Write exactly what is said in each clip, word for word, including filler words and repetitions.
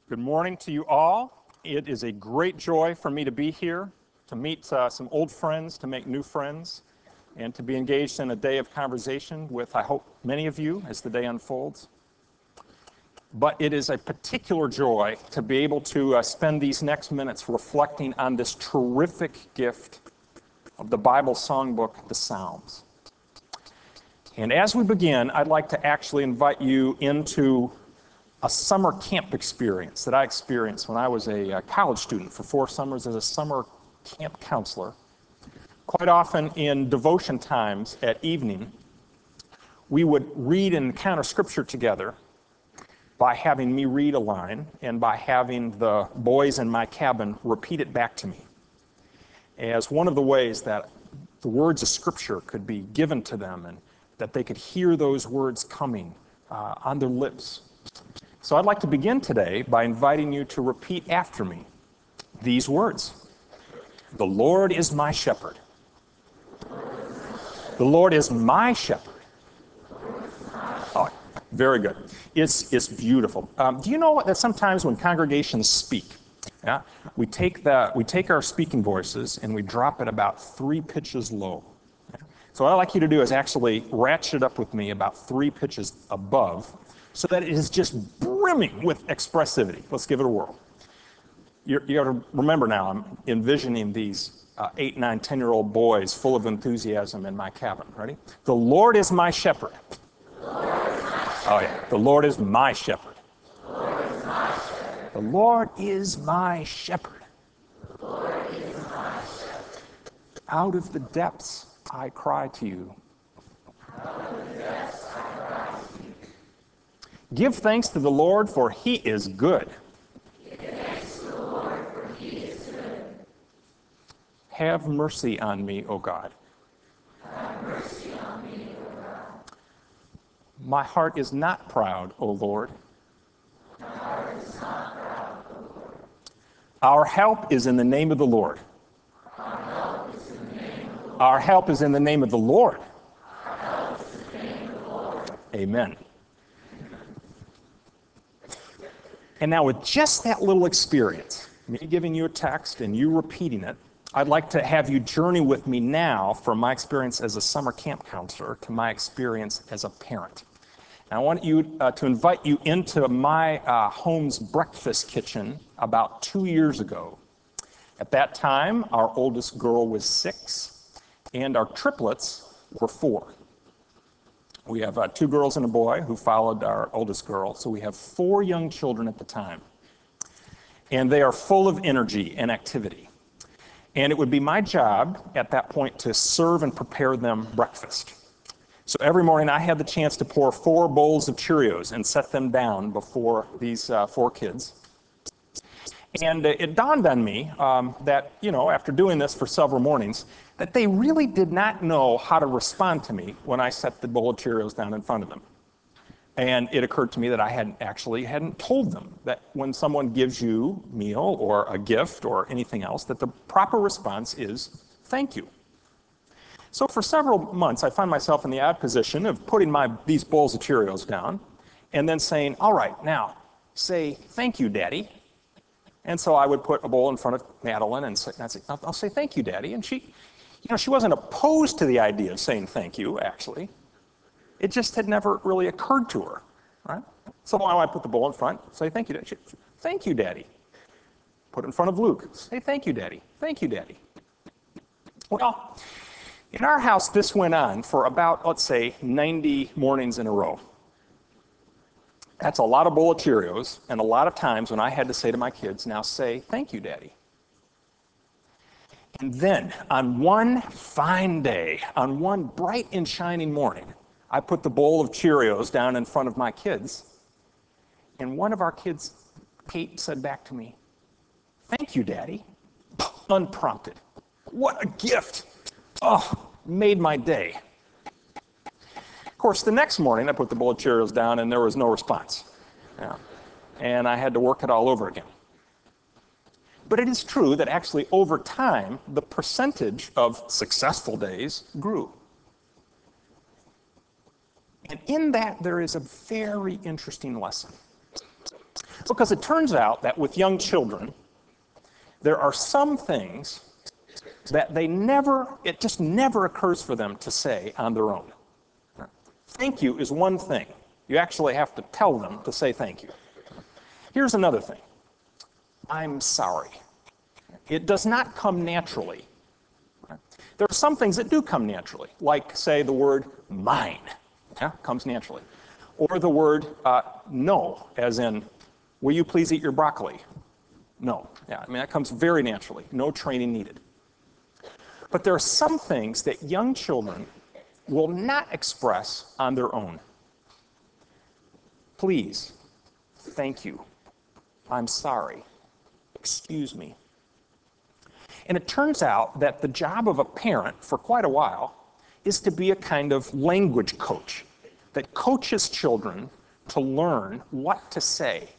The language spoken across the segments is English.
Good morning to you all. It is a great joy for me to be here, to meet uh, some old friends, to make new friends, and to be engaged in a day of conversation with, I hope, many of you as the day unfolds. But it is a particular joy to be able to uh, spend these next minutes reflecting on this terrific gift of the Bible songbook, the Psalms. And as we begin, I'd like to actually invite you into a summer camp experience that I experienced when I was a, a college student for four summers as a summer camp counselor. Quite often in devotion times at evening, we would read and encounter Scripture together by having me read a line and by having the boys in my cabin repeat it back to me as one of the ways that the words of Scripture could be given to them and that they could hear those words coming uh, on their lips. So I'd like to begin today by inviting you to repeat after me these words. The Lord is my shepherd. The Lord is my shepherd. Oh, very good. It's, it's beautiful. Um, do you know that sometimes when congregations speak, yeah, we take the, we take our speaking voices and we drop it about three pitches low. So what I'd like you to do is actually ratchet it up with me about three pitches above so that it is just brimming with expressivity. Let's give it a whirl. You're, you got to remember now, I'm envisioning these uh, eight, nine, ten-year-old boys full of enthusiasm in my cabin. Ready? The Lord is my shepherd. Oh yeah. The Lord is my shepherd. The Lord is my shepherd. Out of the depths I cry to you. Give thanks to the Lord, for he is good. Give thanks to the Lord, for he is good. Have mercy on me, O God. Have mercy on me, O God. My heart is not proud, O Lord. My heart is not proud, O Lord. Our help is in the name of the Lord. Our help is in the name of the Lord. Our help is in the name of the Lord. Our help is in the name of the Lord. Amen. And now with just that little experience, me giving you a text and you repeating it, I'd like to have you journey with me now from my experience as a summer camp counselor to my experience as a parent. And I want you uh, to invite you into my uh, home's breakfast kitchen about two years ago. At that time, our oldest girl was six, and our triplets were four. We have uh, two girls and a boy who followed our oldest girl, so we have four young children at the time. And they are full of energy and activity. And it would be my job at that point to serve and prepare them breakfast. So every morning I had the chance to pour four bowls of Cheerios and set them down before these uh, four kids. And uh, it dawned on me um, that, you know, after doing this for several mornings, that they really did not know how to respond to me when I set the bowl of Cheerios down in front of them. And it occurred to me that I hadn't actually hadn't told them that when someone gives you a meal or a gift or anything else, that the proper response is thank you. So for several months, I found myself in the odd position of putting my these bowls of Cheerios down and then saying, all right, now, say thank you, Daddy. And so I would put a bowl in front of Madeline and say, I'd say, I'll, I'll say thank you, Daddy. And she, you know, she wasn't opposed to the idea of saying thank you, actually. It just had never really occurred to her, right? So now I put the bowl in front, say thank you, Daddy. She, thank you, Daddy. Put it in front of Luke, say thank you, Daddy. Thank you, Daddy. Well, in our house, this went on for about, let's say, ninety mornings in a row. That's a lot of bowl of Cheerios, and a lot of times when I had to say to my kids, now say, thank you, Daddy. And then, on one fine day, on one bright and shining morning, I put the bowl of Cheerios down in front of my kids, and one of our kids, Kate, said back to me, thank you, Daddy, unprompted. What a gift! Oh, made my day. Of course, the next morning, I put the bowl of Cheerios down, and there was no response. Yeah. And I had to work it all over again. But it is true that actually, over time, the percentage of successful days grew. And in that, there is a very interesting lesson. Because it turns out that with young children, there are some things that they never, it just never occurs for them to say on their own. Thank you is one thing. You actually have to tell them to say thank you. Here's another thing. I'm sorry. It does not come naturally. There are some things that do come naturally, like, say, the word mine. Yeah, comes naturally. Or the word uh, no, as in, will you please eat your broccoli? No. Yeah, I mean, that comes very naturally. No training needed. But there are some things that young children will not express on their own. Please, thank you, I'm sorry, excuse me. And it turns out that the job of a parent for quite a while is to be a kind of language coach that coaches children to learn what to say.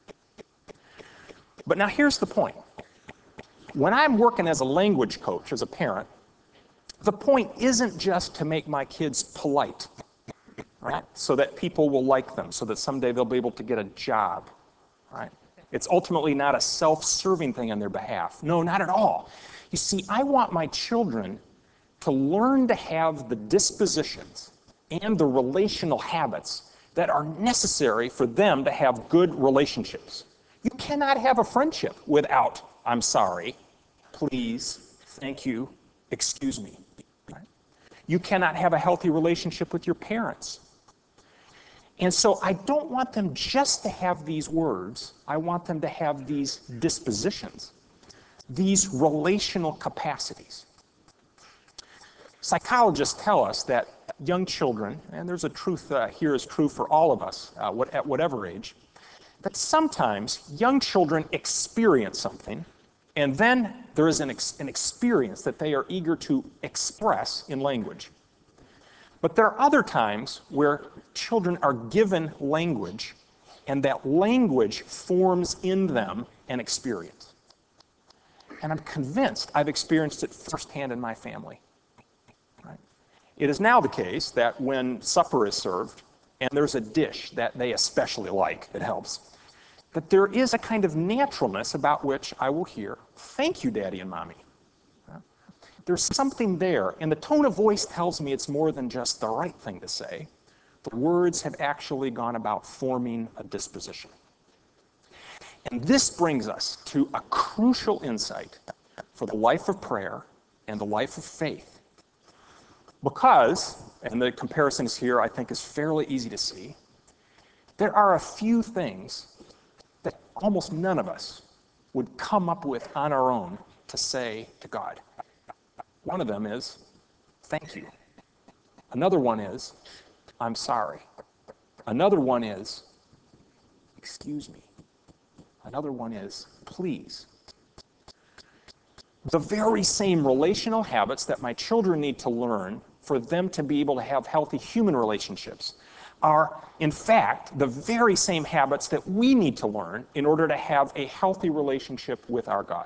But now here's the point. When I'm working as a language coach, as a parent, the point isn't just to make my kids polite, right? So that people will like them, so that someday they'll be able to get a job, right? It's ultimately not a self-serving thing on their behalf. No, not at all. You see, I want my children to learn to have the dispositions and the relational habits that are necessary for them to have good relationships. You cannot have a friendship without, I'm sorry, please, thank you, excuse me. Right? You cannot have a healthy relationship with your parents. And so I don't want them just to have these words. I want them to have these dispositions, these relational capacities. Psychologists tell us that young children, and there's a truth uh, here is true for all of us uh, what, at whatever age, that sometimes young children experience something, and then there is an, ex- an experience that they are eager to express in language. But there are other times where children are given language, and that language forms in them an experience. And I'm convinced I've experienced it firsthand in my family. Right? It is now the case that when supper is served, and there's a dish that they especially like, it helps, that there is a kind of naturalness about which I will hear, thank you, Daddy and Mommy. There's something there, and the tone of voice tells me it's more than just the right thing to say. The words have actually gone about forming a disposition. And this brings us to a crucial insight for the life of prayer and the life of faith. Because, and the comparisons here I think is fairly easy to see, there are a few things that almost none of us would come up with on our own to say to God. One of them is, thank you. Another one is, I'm sorry. Another one is, excuse me. Another one is, please. The very same relational habits that my children need to learn for them to be able to have healthy human relationships are, in fact, the very same habits that we need to learn in order to have a healthy relationship with our God.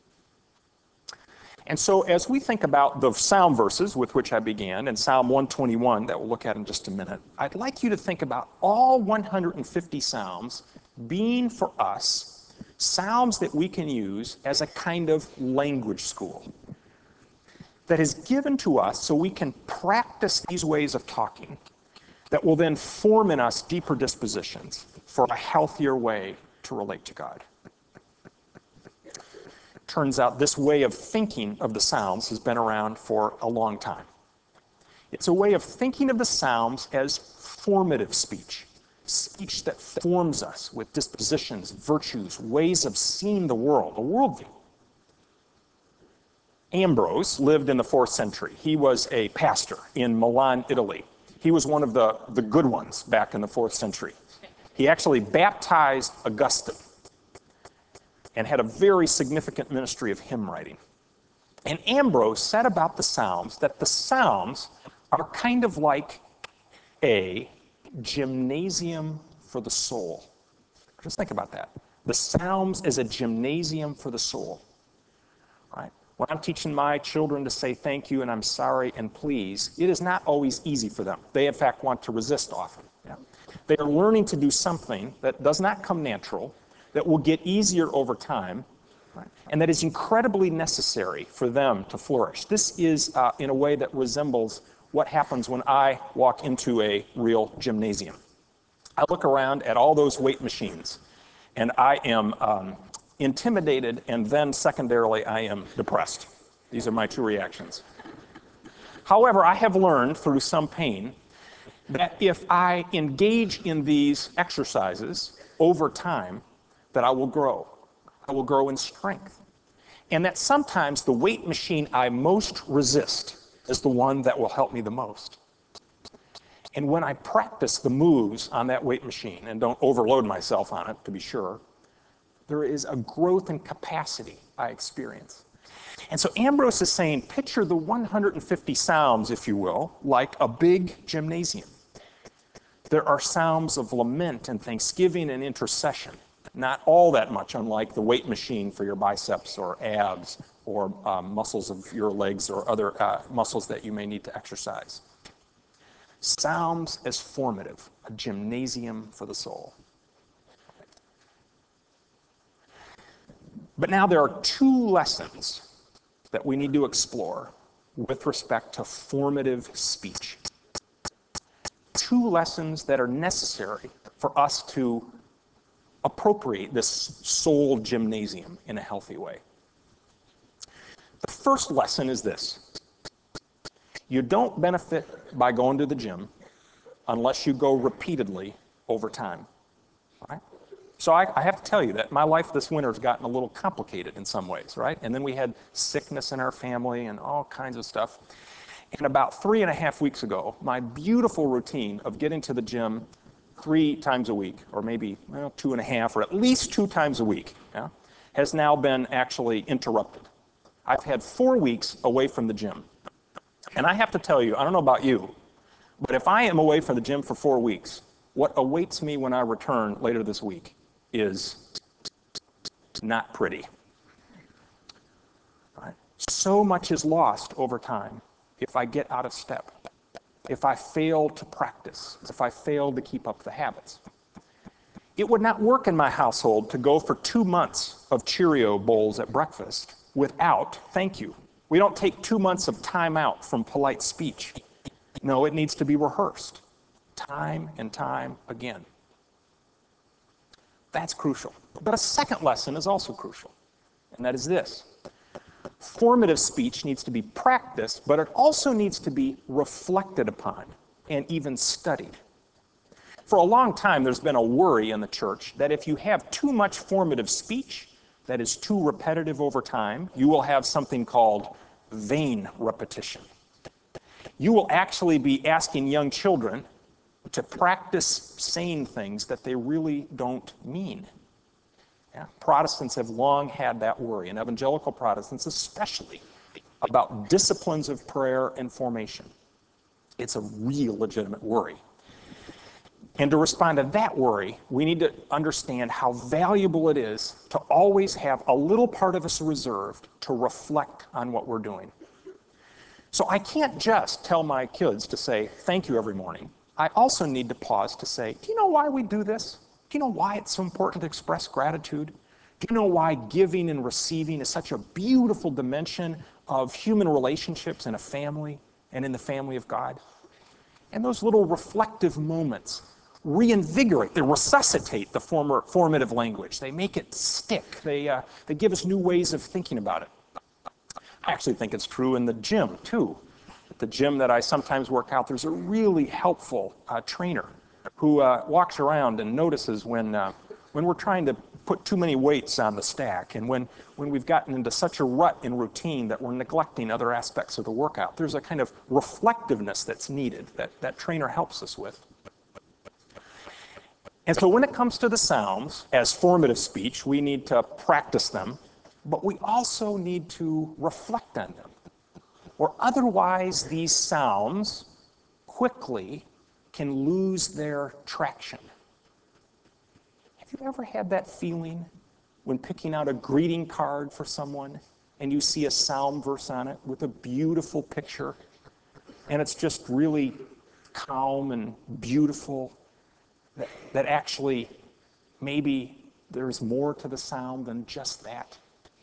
And so as we think about the Psalm verses with which I began, and Psalm one twenty-one that we'll look at in just a minute, I'd like you to think about all one hundred fifty Psalms being for us Psalms that we can use as a kind of language school that is given to us so we can practice these ways of talking that will then form in us deeper dispositions for a healthier way to relate to God. Turns out this way of thinking of the Psalms has been around for a long time. It's a way of thinking of the Psalms as formative speech, speech that forms us with dispositions, virtues, ways of seeing the world, a worldview. Ambrose lived in the fourth century. He was a pastor in Milan, Italy. He was one of the, the good ones back in the fourth century. He actually baptized Augustine and had a very significant ministry of hymn writing. And Ambrose said about the Psalms that the Psalms are kind of like a gymnasium for the soul. Just think about that. The Psalms is a gymnasium for the soul. Right? When I'm teaching my children to say thank you and I'm sorry and please, it is not always easy for them. They, in fact, want to resist often. Yeah? They are learning to do something that does not come natural, that will get easier over time, right, and that is incredibly necessary for them to flourish. This is uh, in a way that resembles what happens when I walk into a real gymnasium. I look around at all those weight machines, and I am um, intimidated, and then secondarily, I am depressed. These are my two reactions. However, I have learned through some pain that if I engage in these exercises over time, that I will grow. I will grow in strength. And that sometimes the weight machine I most resist is the one that will help me the most. And when I practice the moves on that weight machine, and don't overload myself on it, to be sure, there is a growth in capacity I experience. And so Ambrose is saying, picture the one hundred fifty psalms, if you will, like a big gymnasium. There are psalms of lament and thanksgiving and intercession, not all that much unlike the weight machine for your biceps or abs or um, muscles of your legs or other uh, muscles that you may need to exercise. Psalms as formative, a gymnasium for the soul. But now there are two lessons that we need to explore with respect to formative speech. Two lessons that are necessary for us to appropriate this soul gymnasium in a healthy way. The first lesson is this. You don't benefit by going to the gym unless you go repeatedly over time. Right? So I, I have to tell you that my life this winter has gotten a little complicated in some ways, right? And then we had sickness in our family and all kinds of stuff. And about three and a half weeks ago, my beautiful routine of getting to the gym three times a week, or maybe well, two and a half, or at least two times a week, yeah, has now been actually interrupted. I've had four weeks away from the gym. And I have to tell you, I don't know about you, but if I am away from the gym for four weeks, what awaits me when I return later this week is not pretty. Right? So much is lost over time if I get out of step, if I fail to practice, if I fail to keep up the habits. It would not work in my household to go for two months of Cheerio bowls at breakfast without thank you. We don't take two months of time out from polite speech. No, it needs to be rehearsed time and time again. That's crucial. But a second lesson is also crucial, and that is this. Formative speech needs to be practiced, but it also needs to be reflected upon and even studied. For a long time, there's been a worry in the church that if you have too much formative speech that is too repetitive over time, you will have something called vain repetition. You will actually be asking young children to practice saying things that they really don't mean. Yeah? Protestants have long had that worry, and evangelical Protestants especially, about disciplines of prayer and formation. It's a real legitimate worry. And to respond to that worry, we need to understand how valuable it is to always have a little part of us reserved to reflect on what we're doing. So I can't just tell my kids to say thank you every morning. I also need to pause to say, do you know why we do this? Do you know why it's so important to express gratitude? Do you know why giving and receiving is such a beautiful dimension of human relationships in a family and in the family of God? And those little reflective moments reinvigorate, they resuscitate the former formative language. They make it stick. They, uh, they give us new ways of thinking about it. I actually think it's true in the gym, too. At the gym that I sometimes work out, there's a really helpful uh, trainer who uh, walks around and notices when, uh, when we're trying to put too many weights on the stack and when, when we've gotten into such a rut in routine that we're neglecting other aspects of the workout. There's a kind of reflectiveness that's needed that that trainer helps us with. And so when it comes to the Psalms, as formative speech, we need to practice them, but we also need to reflect on them. Or otherwise, these Psalms quickly can lose their traction. Have you ever had that feeling when picking out a greeting card for someone and you see a Psalm verse on it with a beautiful picture, and it's just really calm and beautiful, that, that actually maybe there's more to the psalm than just that.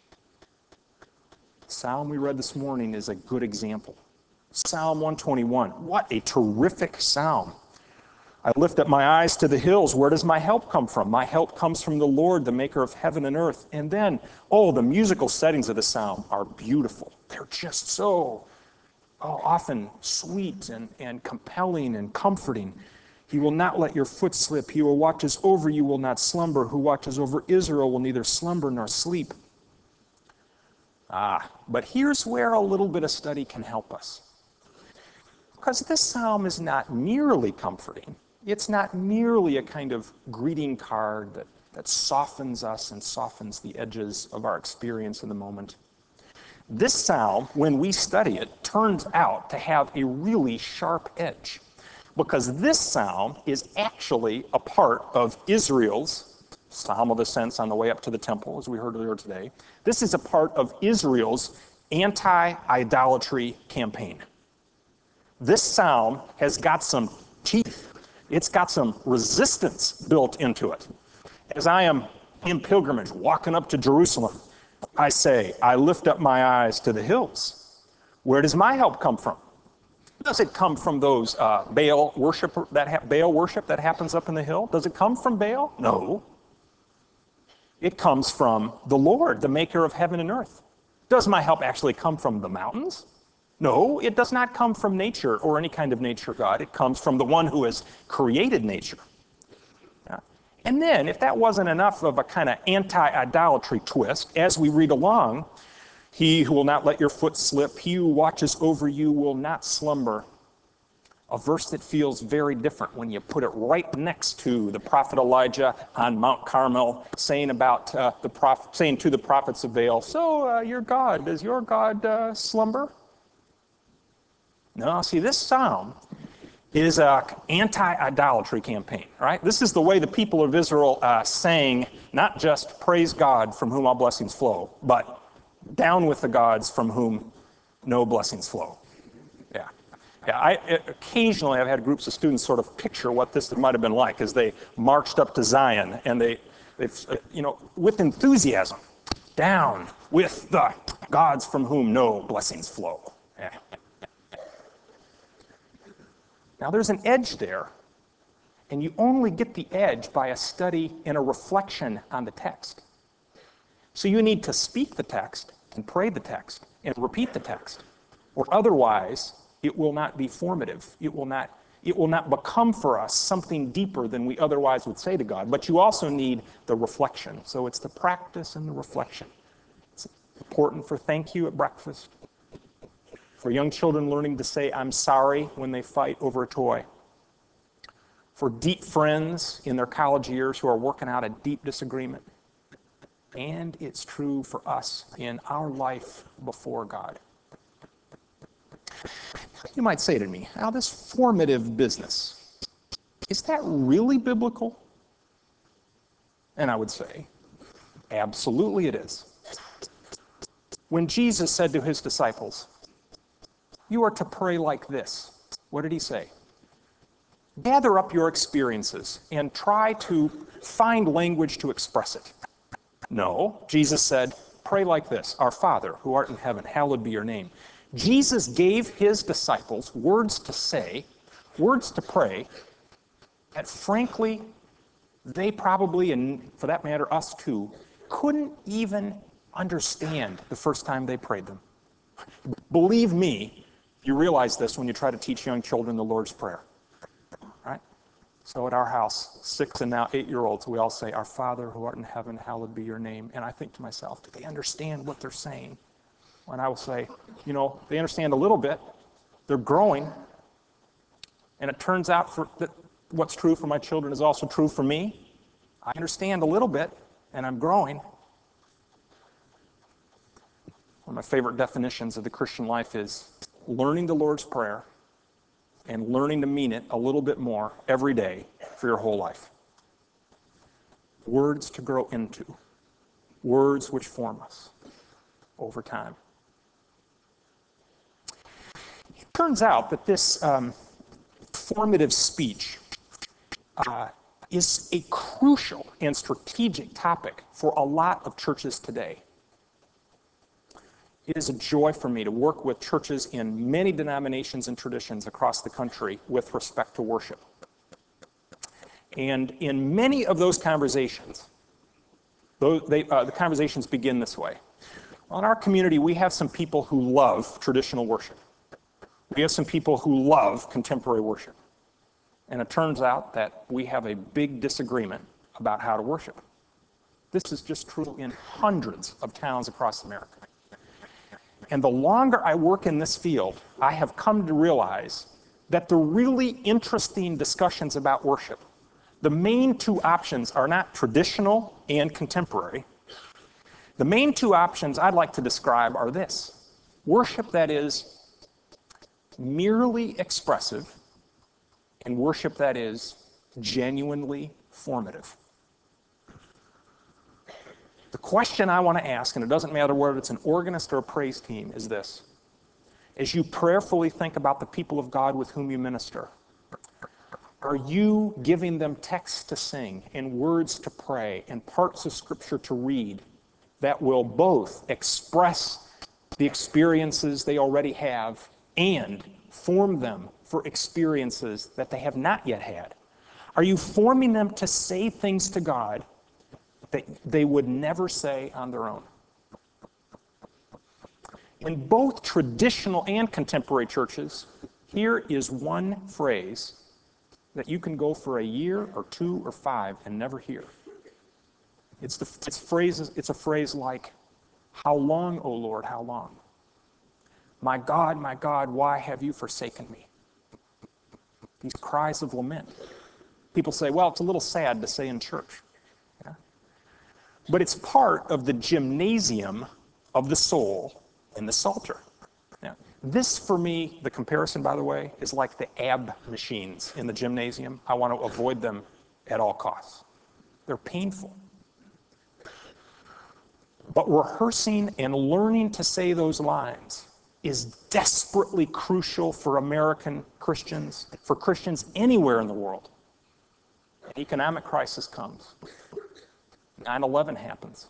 The psalm we read this morning is a good example. Psalm one twenty-one, what a terrific psalm. I lift up my eyes to the hills. Where does my help come from? My help comes from the Lord, the maker of heaven and earth. And then, oh, the musical settings of the psalm are beautiful. They're just so oh, often sweet and, and compelling and comforting. He will not let your foot slip. He who watches over you will not slumber. Who watches over Israel will neither slumber nor sleep. Ah, but here's where a little bit of study can help us. Because this psalm is not merely comforting. It's not merely a kind of greeting card that, that softens us and softens the edges of our experience in the moment. This psalm, when we study it, turns out to have a really sharp edge. Because this psalm is actually a part of Israel's Psalm of Ascents on the way up to the temple, as we heard earlier today. This is a part of Israel's anti-idolatry campaign. This psalm has got some teeth. It's got some resistance built into it. As I am in pilgrimage, walking up to Jerusalem, I say, I lift up my eyes to the hills. Where does my help come from? Does it come from those uh, Baal worship that ha- Baal worship that happens up in the hill? Does it come from Baal? No. It comes from the Lord, the maker of heaven and earth. Does my help actually come from the mountains? No, it does not come from nature or any kind of nature god. It comes from the one who has created nature. Yeah. And then, if that wasn't enough of a kind of anti-idolatry twist, as we read along, he who will not let your foot slip, he who watches over you will not slumber. A verse that feels very different when you put it right next to the prophet Elijah on Mount Carmel, saying about uh, the prophet, saying to the prophets of Baal, "So uh, your God, does your God uh, slumber?" No, see, this psalm is an anti-idolatry campaign, right? This is the way the people of Israel uh, sang, not just praise God from whom all blessings flow, but down with the gods from whom no blessings flow. Yeah. Yeah, I, occasionally I've had groups of students sort of picture what this might have been like as they marched up to Zion and they, they you know, with enthusiasm, down with the gods from whom no blessings flow. Yeah. Now there's an edge there, and you only get the edge by a study and a reflection on the text. So you need to speak the text and pray the text and repeat the text, or otherwise it will not be formative. It will not, it will not become for us something deeper than we otherwise would say to God. But you also need the reflection. So it's the practice and the reflection. It's important for thank you at breakfast, for young children learning to say I'm sorry when they fight over a toy, for deep friends in their college years who are working out a deep disagreement. And it's true for us in our life before God. You might say to me, now this formative business, is that really biblical? And I would say, absolutely it is. When Jesus said to his disciples, you are to pray like this, what did he say? Gather up your experiences and try to find language to express it. No, Jesus said, pray like this, our Father, who art in heaven, hallowed be your name. Jesus gave his disciples words to say, words to pray, that frankly, they probably, and for that matter, us too, couldn't even understand the first time they prayed them. Believe me, you realize this when you try to teach young children the Lord's Prayer. Right? So at our house, six and now eight-year-olds, we all say, our Father who art in heaven, hallowed be your name. And I think to myself, do they understand what they're saying? And I will say, you know, they understand a little bit. They're growing. And it turns out for, that what's true for my children is also true for me. I understand a little bit, and I'm growing. One of my favorite definitions of the Christian life is learning the Lord's Prayer and learning to mean it a little bit more every day for your whole life. Words to grow into. Words which form us over time. It turns out that this um, formative speech uh, is a crucial and strategic topic for a lot of churches today. It is a joy for me to work with churches in many denominations and traditions across the country with respect to worship. And in many of those conversations, those, they, uh, the conversations begin this way. Well, in our community, we have some people who love traditional worship. We have some people who love contemporary worship. And it turns out that we have a big disagreement about how to worship. This is just true in hundreds of towns across America. And the longer I work in this field, I have come to realize that the really interesting discussions about worship, the main two options are not traditional and contemporary. The main two options I'd like to describe are this: worship that is merely expressive, and worship that is genuinely formative. The question I want to ask, and it doesn't matter whether it's an organist or a praise team, is this: as you prayerfully think about the people of God with whom you minister, are you giving them texts to sing and words to pray and parts of Scripture to read that will both express the experiences they already have and form them for experiences that they have not yet had? Are you forming them to say things to God that they would never say on their own? In both traditional and contemporary churches, here is one phrase that you can go for a year or two or five and never hear. It's, the, it's, phrases, it's a phrase like, "How long, O Lord, how long? My God, my God, why have you forsaken me?" These cries of lament. People say, well, it's a little sad to say in church. Yeah? But it's part of the gymnasium of the soul in the Psalter. Now, this, for me, the comparison, by the way, is like the ab machines in the gymnasium. I want to avoid them at all costs. They're painful. But rehearsing and learning to say those lines is desperately crucial for American Christians, for Christians anywhere in the world. An economic crisis comes. nine eleven happens.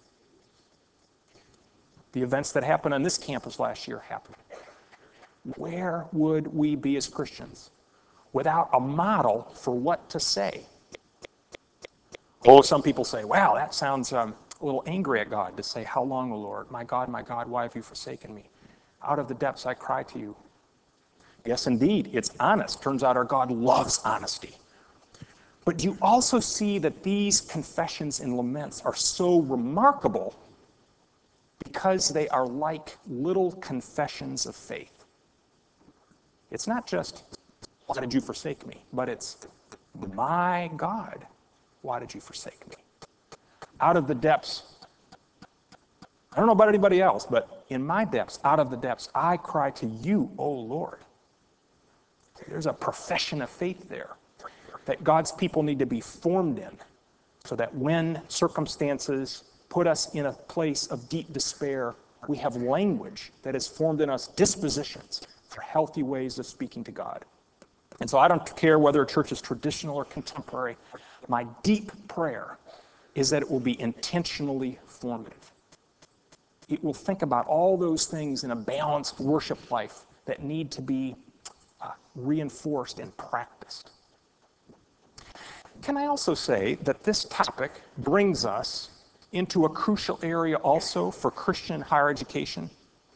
The events that happened on this campus last year happened. Where would we be as Christians without a model for what to say? Oh, some people say, wow, that sounds um, a little angry at God to say, "How long, O Lord? My God, my God, why have you forsaken me? Out of the depths I cry to you." Yes, indeed, it's honest. Turns out our God loves honesty. But you also see that these confessions and laments are so remarkable because they are like little confessions of faith. It's not just, "Why did you forsake me?" but it's, "My God, why did you forsake me?" Out of the depths, I don't know about anybody else, but in my depths, out of the depths, I cry to you, O Lord. There's a profession of faith there that God's people need to be formed in, so that when circumstances put us in a place of deep despair, we have language that has formed in us dispositions for healthy ways of speaking to God. And so I don't care whether a church is traditional or contemporary. My deep prayer is that it will be intentionally formative. It will think about all those things in a balanced worship life that need to be uh, reinforced and practiced. Can I also say that this topic brings us into a crucial area also for Christian higher education?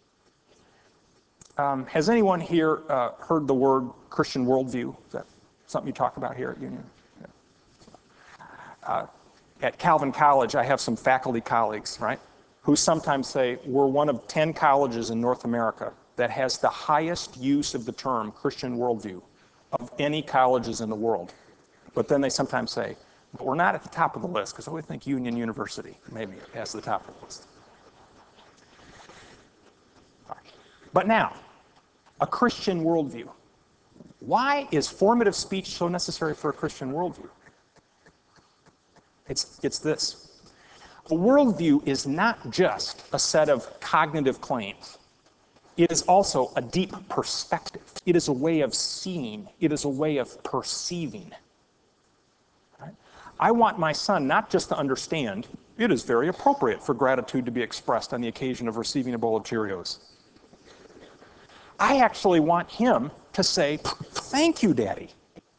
Um, has anyone here uh, heard the word Christian worldview? Is that something you talk about here at Union? Yeah. Uh, at Calvin College, I have some faculty colleagues, right, who sometimes say we're one of ten colleges in North America that has the highest use of the term Christian worldview of any colleges in the world. But then they sometimes say, but we're not at the top of the list, because we think Union University maybe has the top of the list. But now, a Christian worldview. Why is formative speech so necessary for a Christian worldview? It's, it's this. A worldview is not just a set of cognitive claims. It is also a deep perspective. It is a way of seeing. It is a way of perceiving. Right? I want my son not just to understand it is very appropriate for gratitude to be expressed on the occasion of receiving a bowl of Cheerios. I actually want him to say, thank you, Daddy.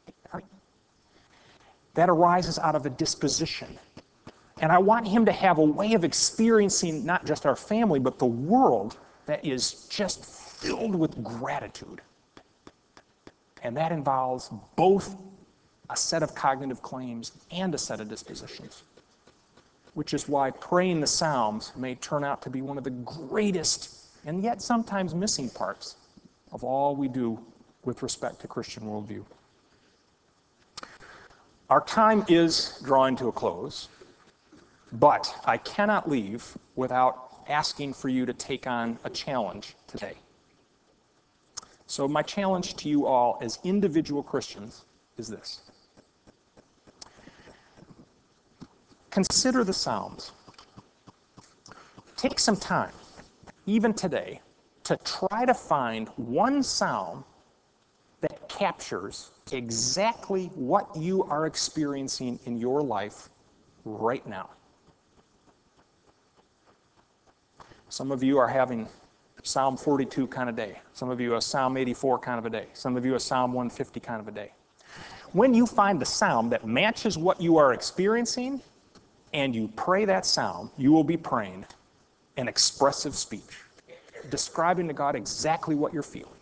That arises out of a disposition. And I want him to have a way of experiencing not just our family, but the world that is just filled with gratitude. And that involves both a set of cognitive claims and a set of dispositions, which is why praying the Psalms may turn out to be one of the greatest and yet sometimes missing parts of all we do with respect to Christian worldview. Our time is drawing to a close, but I cannot leave without asking for you to take on a challenge today. So my challenge to you all as individual Christians is this. Consider the Psalms. Take some time, even today, to try to find one psalm that captures exactly what you are experiencing in your life right now. Some of you are having Psalm forty-two kind of day. Some of you a Psalm eighty-four kind of a day. Some of you a Psalm one fifty kind of a day. When you find the psalm that matches what you are experiencing and you pray that psalm, you will be praying an expressive speech, describing to God exactly what you're feeling.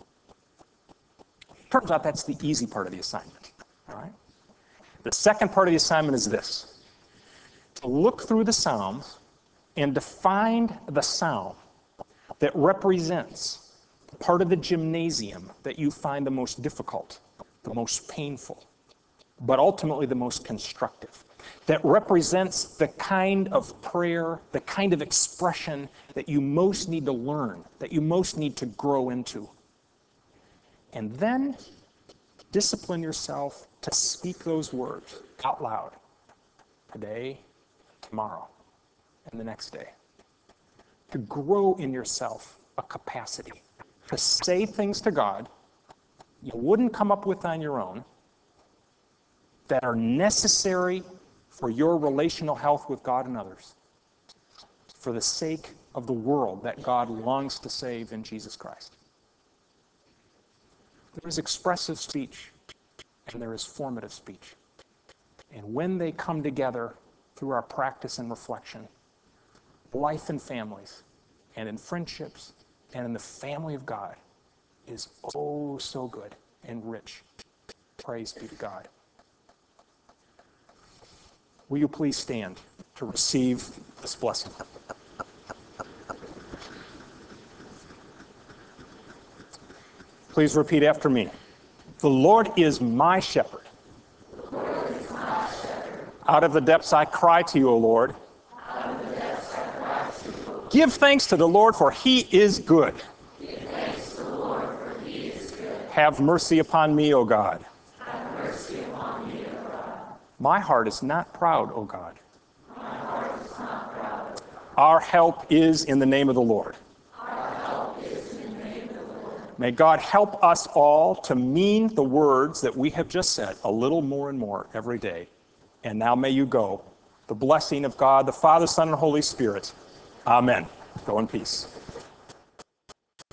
Turns out that's the easy part of the assignment. All right? The second part of the assignment is this: to look through the Psalms and to find the psalm that represents part of the gymnasium that you find the most difficult, the most painful, but ultimately the most constructive, that represents the kind of prayer, the kind of expression that you most need to learn, that you most need to grow into. And then discipline yourself to speak those words out loud today, tomorrow, and the next day. To grow in yourself a capacity to say things to God you wouldn't come up with on your own that are necessary for your relational health with God and others, for the sake of the world that God longs to save in Jesus Christ. There is expressive speech and there is formative speech. And when they come together through our practice and reflection, life in families and in friendships and in the family of God is oh so good and rich. Praise be to God. Will you please stand to receive this blessing? Please repeat after me. The Lord is my shepherd. The Lord is my shepherd. Out of the depths I cry to you, O Lord. Out of the depths I cry to you, O Lord. Give thanks to the Lord, for he is good. Give thanks to the Lord, for he is good. Have mercy upon me, O God. Have mercy upon me, O God. My heart is not proud, O God. My heart is not proud. Our help is in the name of the Lord. Our help is in the name of the Lord. May God help us all to mean the words that we have just said a little more and more every day. And now may you go. The blessing of God, the Father, Son, and Holy Spirit. Amen. Go in peace.